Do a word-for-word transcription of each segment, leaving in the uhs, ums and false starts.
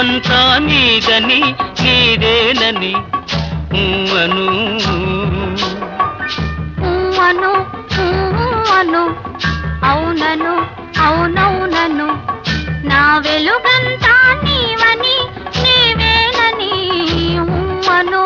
వలపంతా నీదని నీదేనని అను అను అను అవునను అవునవునను నా వెలుగంతా నీవని నీవేనని అను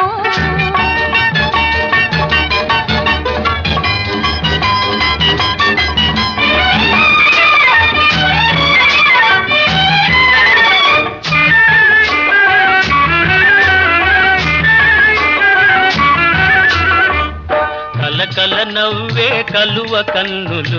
కల నవ్వే కలువ కన్నులు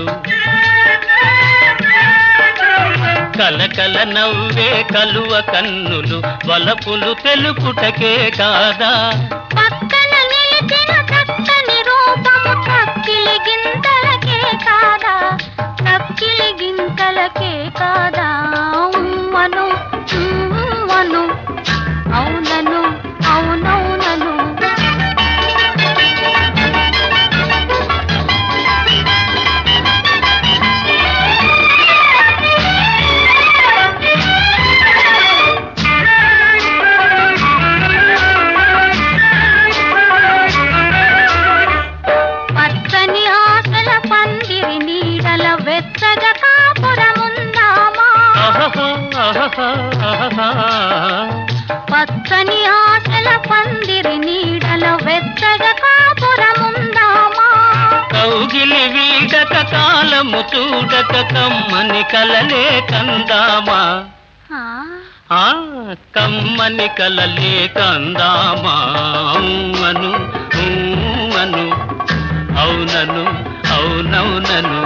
కలకల నవ్వే కలువ కన్నులు వలపులు తెలుపుటకే కాదా పక్కన నిలిచిన చక్కని రూపము చక్కిలి గింతలకే కాదా చక్కిలి గింతలకే కాదా ఉమ్మను ఉమ్మను అవునను అవునవునను వెచ్చగా కాపురముందామా పచ్చని ఆశల పందిరి నీడల వెచ్చగా కాపురముందామా కౌగిలి వీడక కాలము చూడక కమ్మని కలలే కందామా ఆ కమ్మని కలలే కందామా అను అను అవునను అవునవునను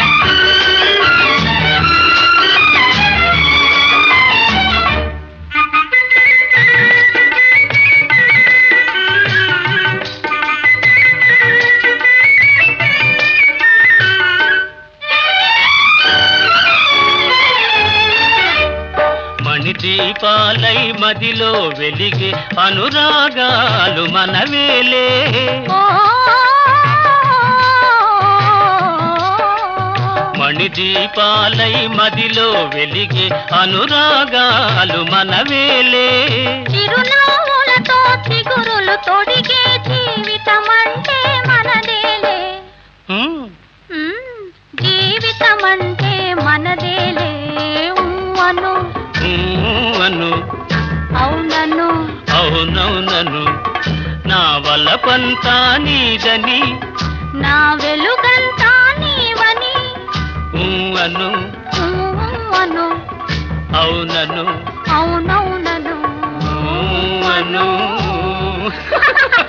దీపాలై మదిలో వెలిగే అనురాగాలు మనవేలే మణిదీపాలై మదిలో వెలిగే అనురాగాలు మనవేలే చిరునవ్వులతో చిగురులు తొడిగే జీవితమంటే మనదేలే జీవితమంటే మనదేలే అను అను అవునను అవునవునను నా వలపంతా నీదని నా వెలుగంతా నీవని అను అను అవునను అవునవునను అను